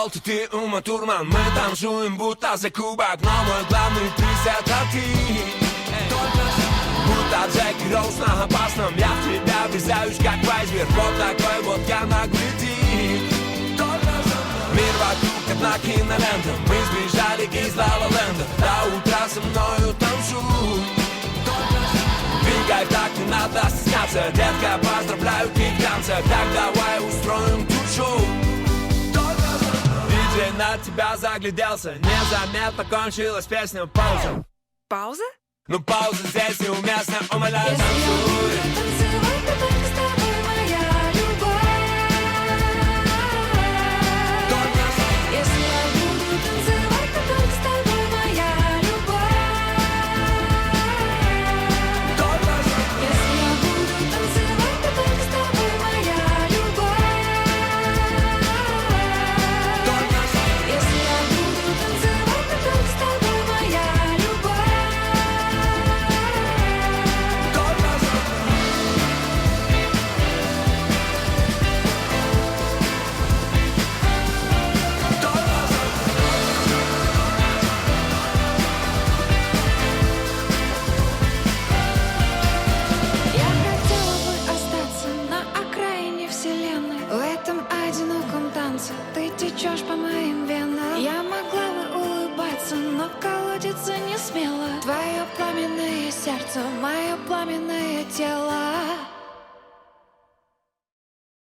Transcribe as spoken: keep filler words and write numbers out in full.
Волты, ты ума турман. Мы танцуем, будто за кубок, но мой главный приз это ты. Будто Джеки Роуз на опасном, я в тебя врезаюсь, как в айсберг. Вот такой вот я наглый тип. Мир вокруг одна кинолента. Мы сбежали из Ла-Ла-Ленда. До утра со мною танцуй. Двигай так, не надо стесняться. Детка, поздравляю, ты в танце. Так давай устроим тут шоу. Диджей на тебя загляделся. Незаметно кончилась песня. Пауза. Пауза? Ну пауза здесь неуместно, умоляю, Если я танцуй. буду танцевать, то только с тобой, моя любовь. Если я буду танцевать, то только с тобой, моя любовь. Если я буду танцевать, то только с тобой, моя любовь. Если я буду танцевать, то только с тобой, моя любовь. Я хотела бы остаться на окраине вселенной. В этом одиноком танце ты течешь по моим венам. Я могла бы улыбаться, но колодиться не смела. Твое пламенное сердце, мое пламенное тело.